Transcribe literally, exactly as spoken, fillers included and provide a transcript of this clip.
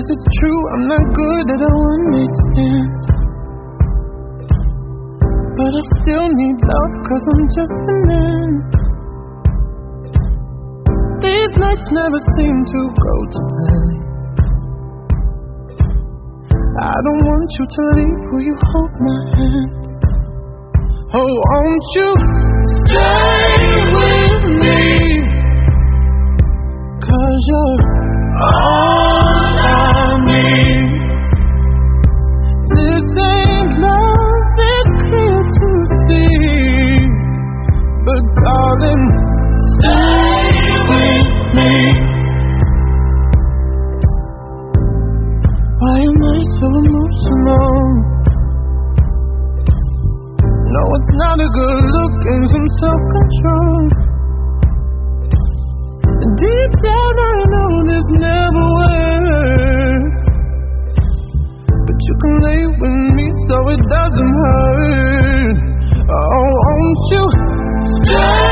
Is it true I'm not good at understand? But I still need love, cause I'm just a man. These nights never seem to go to plan. I don't want you to leave, will you hold my hand? Oh, won't you stay with me? Cause you're all I need. This ain't love, it's clear to see. But darling, stay with me. Why am I so emotional? No, it's not a good look and some self-control. Deep down I know this never works, but you can lay with me so it doesn't hurt. Oh, won't you stay?